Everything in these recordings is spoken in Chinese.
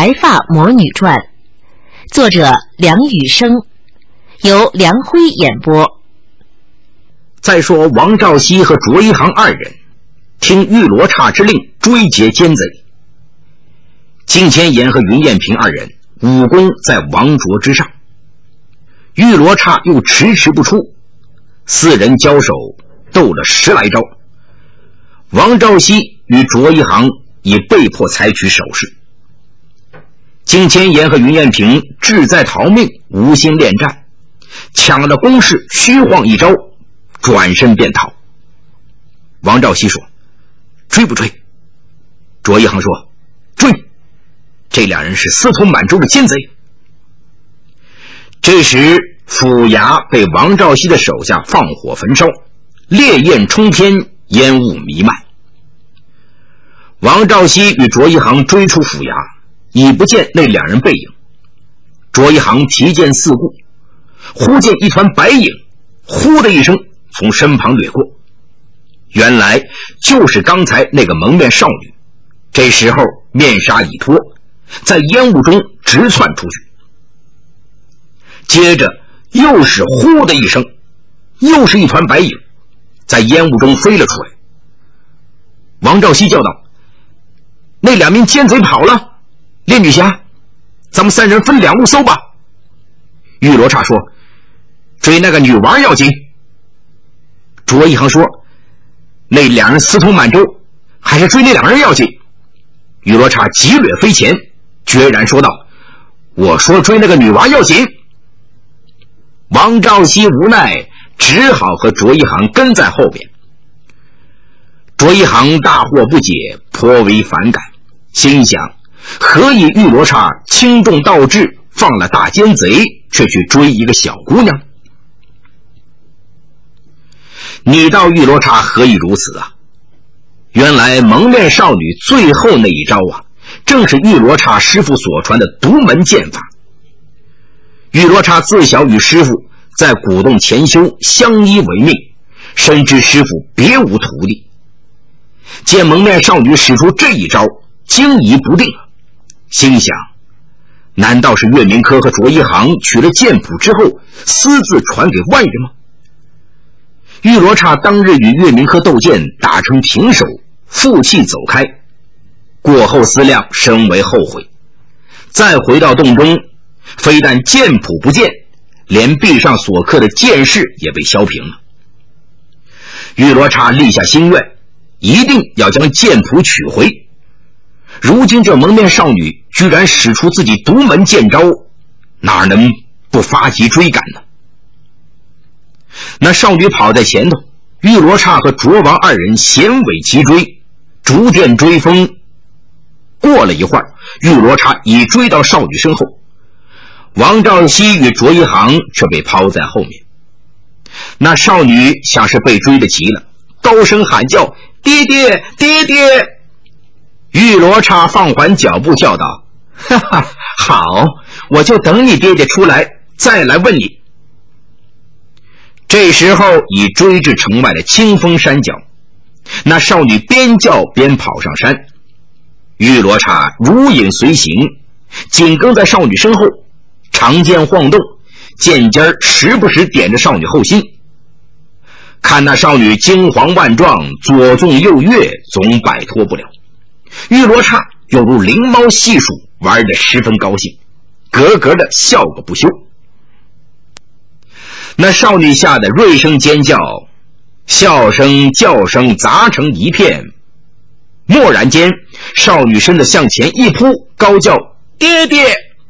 白发魔女传》，作者梁羽生，由梁辉演播。 再说王兆熙和卓一航二人听玉罗刹之令追劫奸贼，金钱岩和云艳平二人武功在王卓之上，玉罗刹又迟迟不出，四人交手斗了10来招，王兆熙与卓一航已被迫采取守势。金钱岩和云艳平志在逃命，无心恋战，抢了攻势，虚晃一招，转身便逃。王兆熙说：追不追？卓一航说：追！这两人是司徒满洲的奸贼。这时府衙被王兆熙的手下放火焚烧，烈焰冲天，烟雾弥漫。王兆熙与卓一航追出府衙，已不见那两人背影。卓一航提剑四顾，忽见一团白影呼的一声从身旁掠过，原来就是刚才那个蒙面少女。这时候面纱已脱，在烟雾中直窜出去。接着又是呼的一声，又是一团白影在烟雾中飞了出来。王兆熙叫道：那两名奸贼跑了，烈女侠，咱们三人分两路搜吧。玉罗刹说：追那个女娃要紧。卓一航说：那两人私通满洲，还是追那两人要紧。玉罗刹急掠飞前，决然说道：我说追那个女娃要紧。王兆熙无奈，只好和卓一航跟在后边。卓一航大惑不解，颇为反感，心想何以玉罗刹轻重道志，放了大奸贼，却去追一个小姑娘？你道玉罗刹何以如此啊？原来蒙面少女最后那一招啊，正是玉罗刹师傅所传的独门剑法。玉罗刹自小与师傅在古洞潜修，相依为命，深知师傅别无徒弟。见蒙面少女使出这一招，惊疑不定，心想难道是岳明科和卓一航取了剑谱之后私自传给外人吗？玉罗刹当日与岳明科斗剑打成平手，负气走开，过后思量，深为后悔。再回到洞中，非但剑谱不见，连壁上所刻的剑势也被削平了。玉罗刹立下心愿，一定要将剑谱取回。如今这蒙面少女居然使出自己独门剑招，哪能不发急追赶呢？那少女跑在前头，玉罗刹和卓王二人衔尾齐追，逐渐追风。过了一会儿，玉罗刹已追到少女身后，王兆熙与卓一航却被抛在后面。那少女像是被追得急了，高声喊叫：爹爹，爹爹！玉罗刹放缓脚步叫道：哈哈，好，我就等你爹爹出来再来问你。这时候已追至城外的清风山脚，那少女边叫边跑上山，玉罗刹如影随形，紧跟在少女身后，长剑晃动，剑尖时不时点着少女后心。看那少女惊惶万状，左纵右跃，总摆脱不了。玉罗刹犹如灵猫细鼠，玩得十分高兴，咯咯的笑个不休。那少女吓得锐声尖叫，笑声叫声杂成一片。蓦然间，少女身子向前一扑，高叫：爹爹！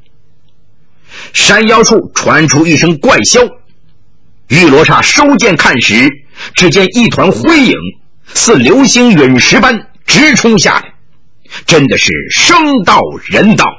山腰处传出一声怪笑。玉罗刹收剑看时，只见一团灰影似流星陨石般直冲下来，真的是生道人道。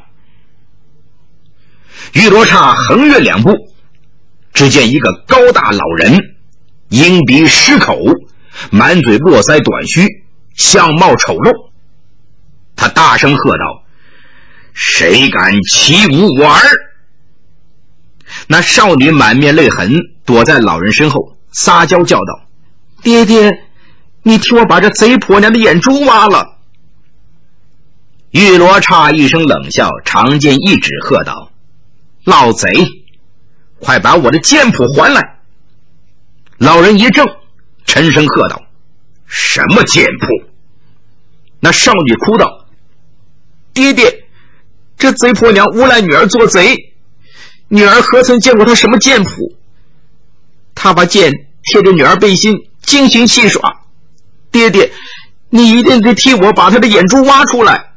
玉罗刹横越两步，只见一个高大老人，鹰鼻狮口，满嘴络腮短须，相貌丑陋。他大声喝道：谁敢欺侮我儿？那少女满面泪痕，躲在老人身后撒娇叫道：爹爹，你替我把这贼婆娘的眼珠挖了。 玉罗刹一声冷笑，长剑一指，喝道：老贼，快把我的剑谱还来！老人一怔，沉声喝道：什么剑谱？那少女哭道：爹爹，这贼婆娘诬赖女儿做贼，女儿何曾见过她什么剑谱？她把剑贴着女儿背心精行戏耍，爹爹，你一定得替我把她的眼珠挖出来。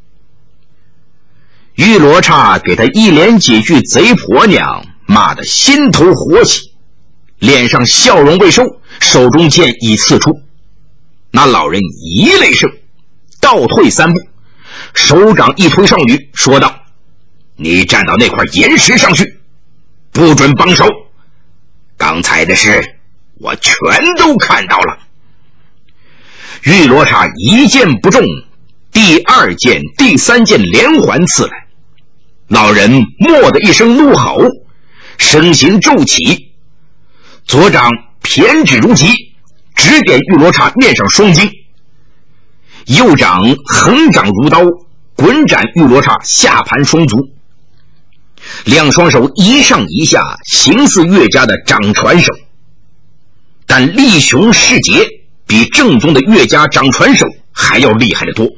玉罗刹给他一连几句贼婆娘，骂得心头火起，脸上笑容未收，手中剑已刺出。那老人一雷声，倒退3步，手掌一推少女，说道：你站到那块岩石上去，不准帮手，刚才的事我全都看到了。玉罗刹一剑不中，第2剑第3剑连环刺来。老人蓦的一声怒吼，身形骤起，左掌偏指如戟，指点玉罗刹面上双睛，右掌横掌如刀，滚斩玉罗刹下盘双足。两双手一上一下，形似岳家的掌传手，但力雄势捷，比正宗的岳家掌传手还要厉害得多。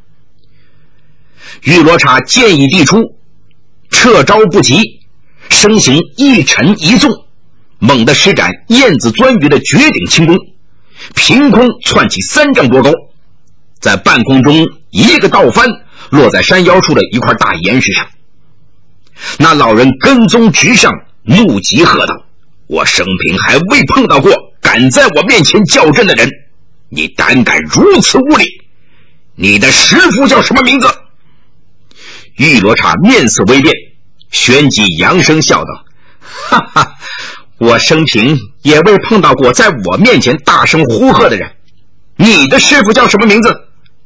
玉罗刹剑已递出，撤招不及，身形一沉一纵，猛地施展燕子钻鱼的绝顶轻功，凭空窜起3丈多高，在半空中一个倒翻，落在山腰处的一块大岩石上。那老人跟踪直上，怒极喝道：我生平还未碰到过敢在我面前较真的人，你胆敢如此无礼，你的师父叫什么名字？玉罗刹面色微变，旋即扬声笑道：哈哈，我生平也未碰到过在我面前大声呼喝的人，你的师父叫什么名字？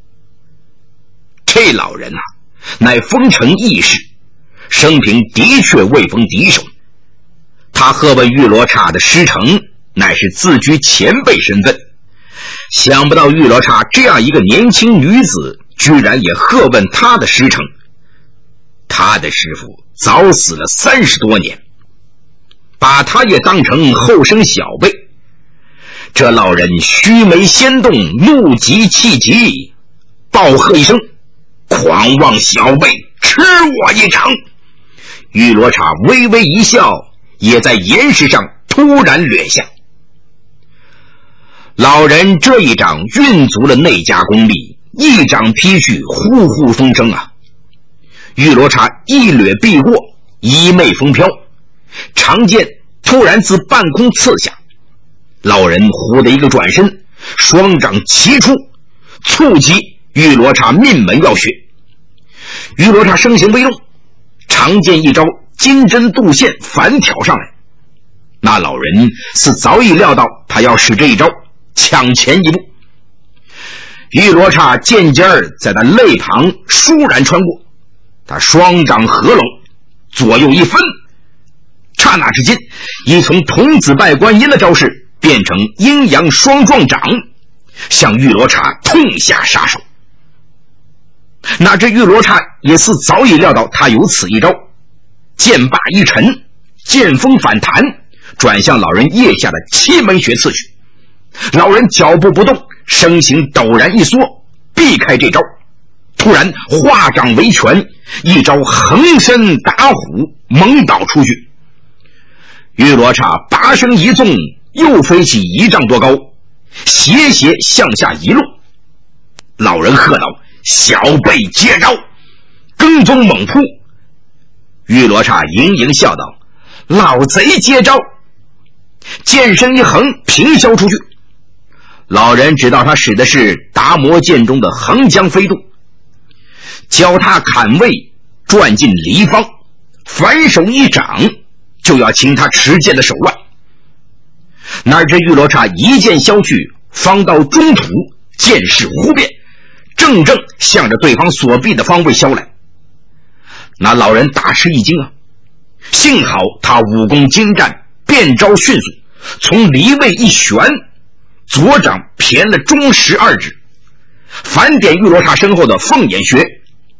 这老人乃丰城义士，生平的确未逢敌手。他喝问玉罗刹的师承，乃是自居前辈身份，想不到玉罗刹这样一个年轻女子，居然也喝问他的师承。他的师父早死了30多年，把他也当成后生小辈。这老人须眉掀动，怒极气急，暴喝一声：狂妄小辈，吃我一掌！玉罗刹微微一笑，也在岩石上突然掠下。老人这一掌运足了内家功力，一掌劈去，呼呼风声啊！玉罗刹一掠避过，衣袂风飘，长剑突然自半空刺下。老人忽的一个转身，双掌齐出，触及玉罗刹命门要穴。玉罗刹身形微动，长剑一招，金针渡线反挑上来。那老人似早已料到他要使这一招，抢前一步。玉罗刹剑尖儿在他肋旁倏然穿过，他双掌合拢，左右一分，刹那之间已从童子拜观音的招式变成阴阳双撞掌，向玉罗刹痛下杀手。那这玉罗刹也似早已料到他有此一招，剑把一沉，剑锋反弹，转向老人腋下的7门穴刺去。老人脚步不动，身形陡然一缩，避开这招，突然化掌为拳，一招横身打虎，猛倒出去。玉罗刹拔身一纵，又飞起1丈多高，斜斜向下一落。老人喝道：小辈接招！跟踪猛扑。玉罗刹盈盈笑道：老贼接招！剑身一横，平削出去。老人知道他使的是达摩剑中的横江飞渡，脚踏坎位，转进离方，反手一掌，就要擒他持剑的手腕。哪知玉罗刹一剑削去，方到中途，剑势忽变，正向着对方所避的方位削来。那老人大吃一惊啊！幸好他武功精湛，变招迅速，从离位一旋，左掌偏了中12指，反点玉罗刹身后的凤眼穴，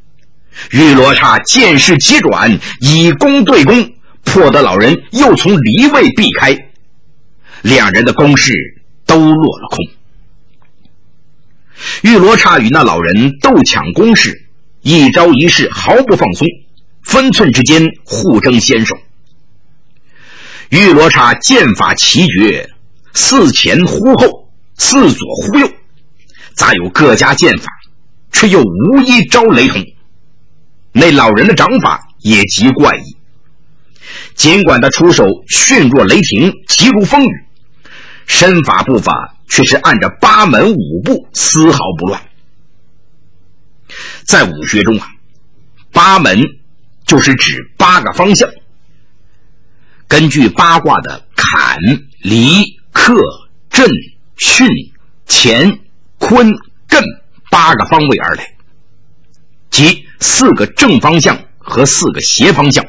玉罗刹见势急转，以攻对攻，迫得老人又从离位避开，两人的攻势都落了空。玉罗刹与那老人斗抢攻势，一招一式毫不放松，分寸之间互争先手。玉罗刹剑法奇绝，似前忽后，似左忽右，杂有各家剑法，却又无一招雷同。那老人的掌法也极怪异，尽管他出手迅若雷霆，急如风雨，身法步法却是按着八门五步，丝毫不乱。在武学中八门就是指8个方向，根据八卦的坎、离、克、震、巽、乾、坤、艮8个方位而来，即4个正方向和4个斜方向。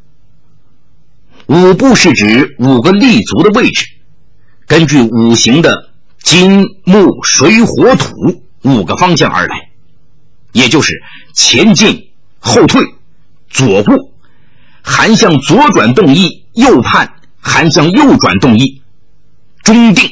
五步是指5个立足的位置，根据五行的金、木、水、火、土5个方向而来，也就是前进、后退、左顾、含向左转动一，右叛、含向右转动一，中定。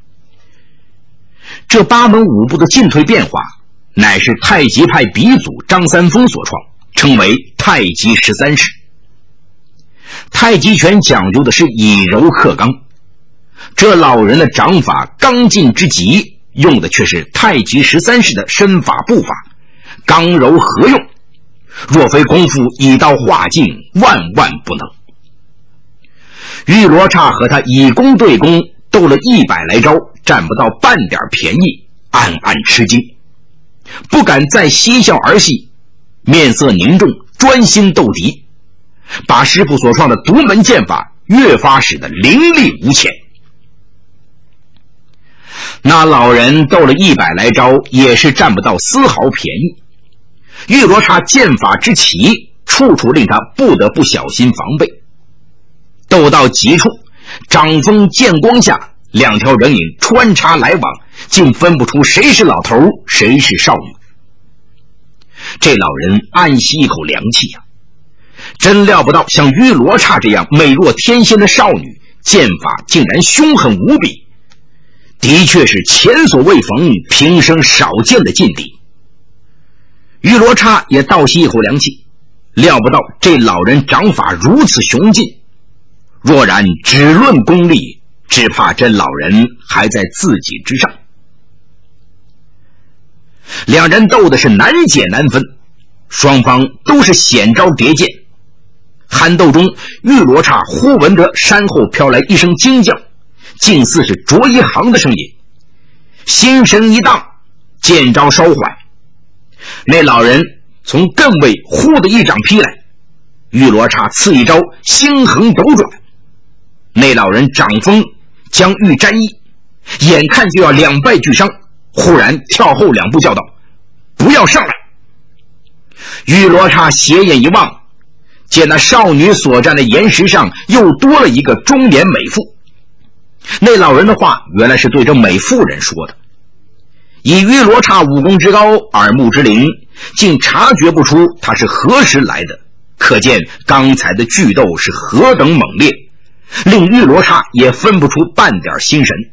这8门5步的进退变化，乃是太极派鼻祖张三丰所创，称为太极13式。太极拳讲究的是以柔克刚，这老人的掌法刚劲之极，用的却是太极13式的身法步法，刚柔合用，若非功夫以刀化境，万万不能。玉罗刹和他以攻对攻，斗了100来招，占不到半点便宜，暗暗吃惊，不敢再嬉笑儿戏，面色凝重，专心斗敌，把师傅所创的独门剑法越发使得凌厉无前。那老人斗了100来招，也是占不到丝毫便宜。玉罗刹剑法之奇，处处令他不得不小心防备。斗到极处，掌风剑光下，2条人影穿插来往，竟分不出谁是老头，谁是少女。这老人暗吸一口凉气真料不到像玉罗刹这样美若天仙的少女，剑法竟然凶狠无比，的确是前所未逢，平生少见的劲敌。玉罗刹也倒吸一口凉气，料不到这老人掌法如此雄劲，若然只论功力，只怕这老人还在自己之上。两人斗的是难解难分，双方都是险招叠剑。酣斗中，玉罗刹忽闻得山后飘来一声惊叫，竟似是卓一航的声音，心神一荡，剑招稍缓，那老人从艮位忽的一掌劈来，玉罗刹刺一招，星横斗转，那老人掌风将玉沾衣，眼看就要两败俱伤，忽然跳后2步叫道：“不要上来！”玉罗刹斜眼一望，见那少女所站的岩石上又多了一个中年美妇。那老人的话原来是对这美妇人说的。以玉罗刹武功之高，耳目之灵，竟察觉不出他是何时来的，可见刚才的巨斗是何等猛烈，令玉罗刹也分不出半点心神。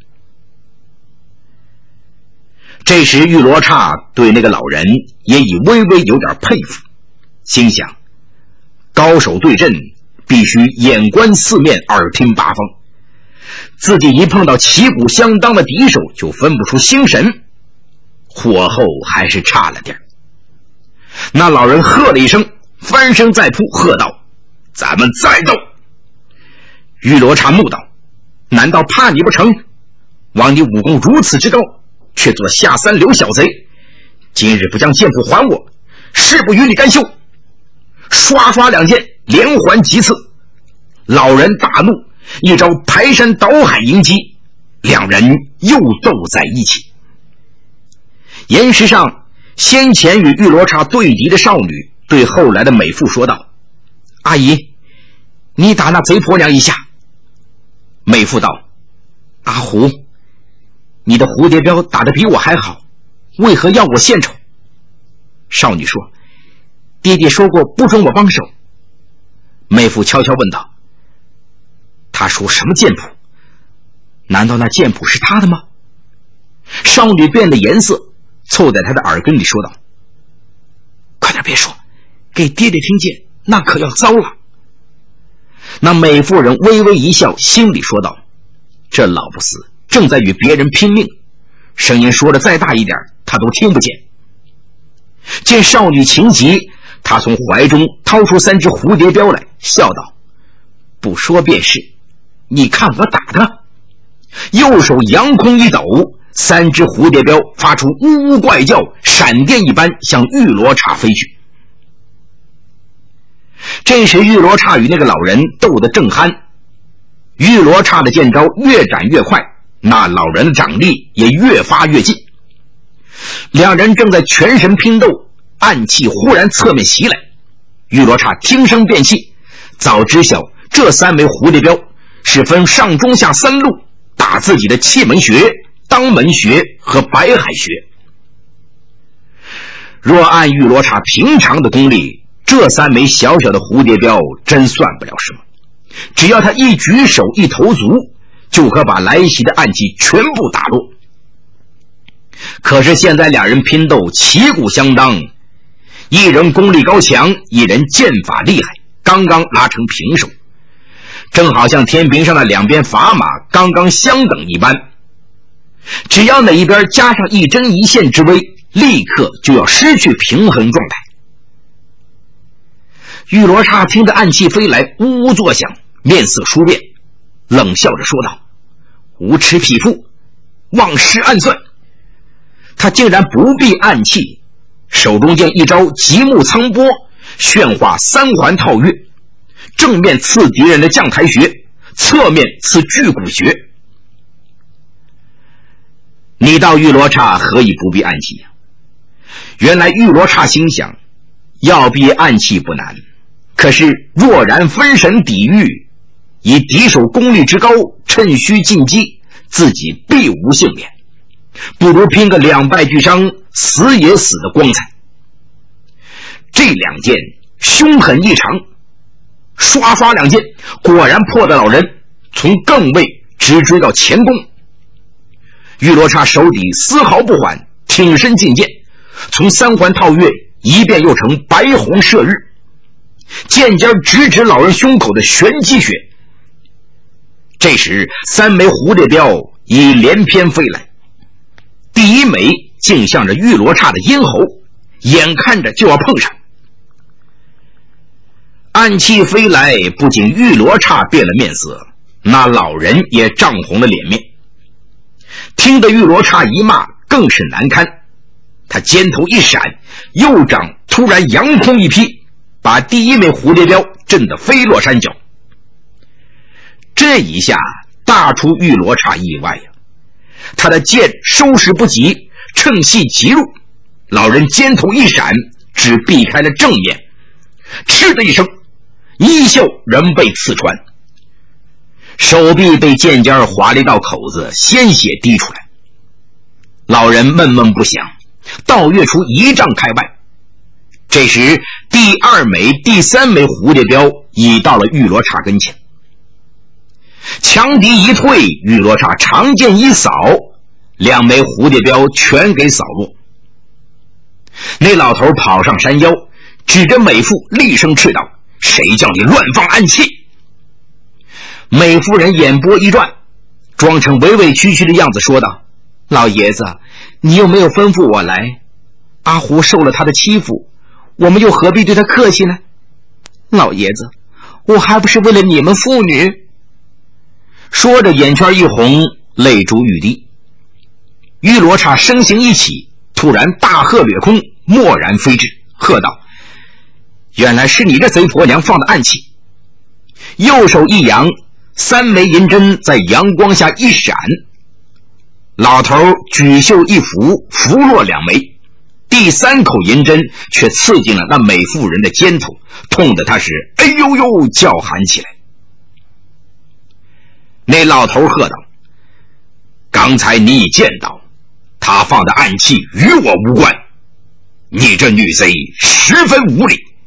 这时玉罗刹对那个老人也已微微有点佩服，心想高手对阵必须眼观四面，耳听八方，自己一碰到旗鼓相当的敌手就分不出心神，火候还是差了点。那老人喝了一声，翻身再扑，喝道：“咱们再斗！”玉罗刹怒道：“难道怕你不成？枉你武功如此之高，却做下三流小贼，今日不将剑谱还我，誓不与你干休！”刷刷2剑连环击刺，老人大怒，一招排山倒海迎击，两人又斗在一起。岩石上，先前与玉罗刹对敌的少女对后来的美妇说道：“阿姨，你打那贼婆娘一下。”美妇道：“阿胡，你的蝴蝶镖打得比我还好，为何要我献丑？”少女说：“ 爹爹说过不准我帮手。妹夫悄悄问道。他说什么剑谱？难道那剑谱是他的吗？少女变了颜色，凑在他的耳根里说道。快点别说，给爹爹听见，那可要糟了。那美妇人微微一笑，心里说道，这老不死正在与别人拼命，声音说的再大一点他都听不见。见少女情急，他从怀中掏出3只蝴蝶镖来，笑道，不说便是，你看我打的。右手扬空一抖，3只蝴蝶镖发出呜呜怪叫，闪电一般向玉罗刹飞去。这时玉罗刹与那个老人斗得正酣，玉罗刹的剑招越展越快，那老人的掌力也越发越近。两人正在全神拼斗，暗器忽然侧面袭来，玉罗刹听声便气，早知晓这3枚蝴蝶镖是分上中下3路打自己的气门穴、当门穴和白海穴。若按玉罗刹平常的功力，这3枚小小的蝴蝶镖真算不了什么，只要他一举手一投足，就可把来袭的暗器全部打落。可是现在两人拼斗旗鼓相当，一人功力高强，一人剑法厉害，刚刚拉成平手，正好像天平上的两边砝码刚刚相等一般。只要哪一边加上一针一线之威，立刻就要失去平衡状态。玉罗刹听着暗器飞来，呜呜作响，面色殊变，冷笑着说道，无耻匹夫，妄施暗算。他竟然不避暗器，手中剑一招极目苍波，炫化3环套月，正面刺敌人的降台穴，侧面刺巨骨穴。你道玉罗刹何以不避暗器？原来玉罗刹心想，要避暗器不难，可是若然分神抵御，以敌手功力之高，趁虚进击，自己必无幸免，不如拼个两败俱伤，死也死的光彩。这两剑凶狠异常，刷刷两剑，果然破的老人从艮位直追到前弓。玉罗刹手底丝毫不缓，挺身进剑，从3环套月一变又成白虹射日，剑尖直指老人胸口的玄机穴。这时3枚蝴蝶镖已连篇飞来，第一枚竟向着玉罗刹的咽喉，眼看着就要碰上。暗器飞来，不仅玉罗刹变了面色，那老人也涨红了脸面。听得玉罗刹一骂，更是难堪。他肩头一闪，右掌突然扬空一劈，把第一枚蝴蝶镖震得飞落山脚。这一下大出玉罗刹意外呀！他的剑收拾不及，趁隙急入，老人肩头一闪，只避开了正面，嗤的一声，衣袖仍被刺穿，手臂被剑尖划了一道口子，鲜血滴出来。老人闷闷不响，倒跃出1丈开外。这时第2枚、第3枚蝴蝶镖已到了玉罗刹跟前，强敌一退，玉罗刹长剑一扫，2枚蝴蝶镖全给扫落。那老头跑上山腰，指着美妇厉声斥道，谁叫你乱放暗器？美夫人眼波一转，装成委委屈屈的样子说道，老爷子，你又没有吩咐我来，阿胡受了他的欺负，我们又何必对他客气呢？老爷子，我还不是为了你们妇女。说着眼圈一红，泪珠欲滴。玉罗刹身形一起，突然大喝掠空，蓦然飞至，喝道，原来是你这贼婆娘放的暗器。右手一扬，3枚银针在阳光下一闪，老头举袖一拂，拂落2枚，第3口银针却刺进了那美妇人的肩头，痛得他是哎呦呦叫喊起来。那老头喝道，刚才你已见到，他放的暗器与我无关，你这女贼十分无礼。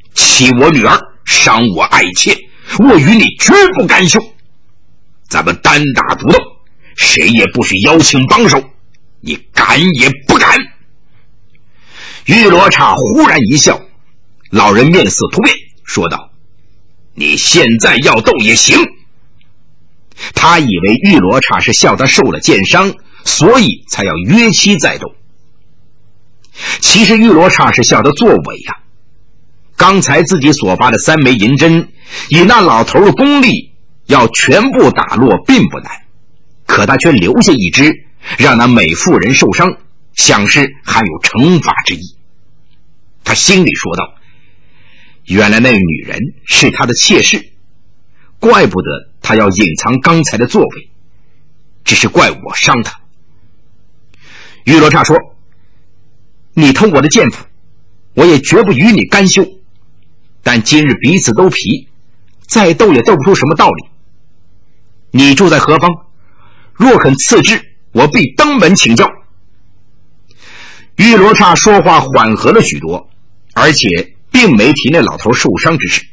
欺我女儿，伤我爱妾，我与你绝不干休。咱们单打独斗，谁也不许邀请帮手，你敢也不敢？玉罗刹忽然一笑，老人面色突变，说道：你现在要斗也行。他以为玉罗刹是笑他受了箭伤，所以才要约期再斗。其实玉罗刹是笑他作伪呀。刚才自己所发的3枚银针，以那老头的功力，要全部打落并不难，可他却留下一支，让那美妇人受伤，想是还有惩罚之意。他心里说道：原来那女人是他的妾室，怪不得他要隐藏刚才的作为，只是怪我伤他。玉罗刹说：你偷我的剑斧，我也绝不与你干休，但今日彼此都疲，再斗也斗不出什么道理。你住在何方？若肯赐之，我必登门请教。玉罗刹说话缓和了许多，而且并没提那老头受伤之事。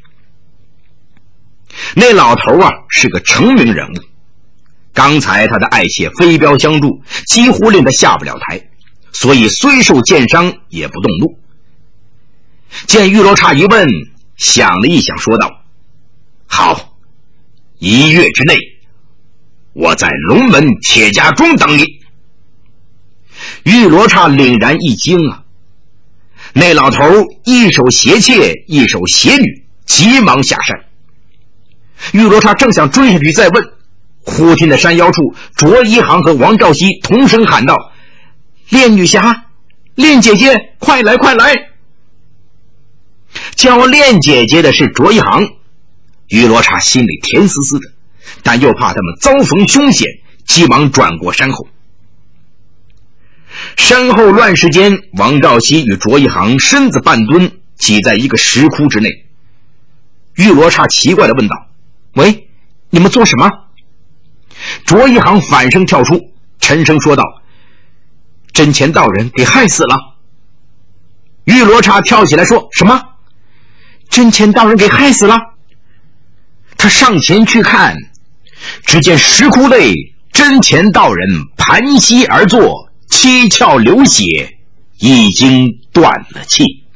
那老头是个成名人物，刚才他的爱妾飞镖相助，几乎令他下不了台，所以虽受箭伤也不动怒。见玉罗刹一问，想了一想，说道：好，1月之内，我在龙门铁家庄等你。玉罗刹凛然一惊啊！那老头一手挟妾，一手挟女，急忙下山。玉罗刹正想追下去再问，忽听在山腰处，卓一行和王兆熙同声喊道：练女侠，练姐姐，快来快来！叫练姐姐的是卓一行。玉罗刹心里甜丝丝的，但又怕他们遭逢凶险，急忙转过身后。身后乱世间，王兆熙与卓一行身子半蹲，挤在一个石窟之内。玉罗刹奇怪地问道：喂，你们做什么？卓一行反身跳出，沉声说道：真钱道人给害死了。玉罗刹跳起来说：什么？真钱道人给害死了？他上前去看，只见石窟内真钱道人盘膝而坐，七窍流血，已经断了气。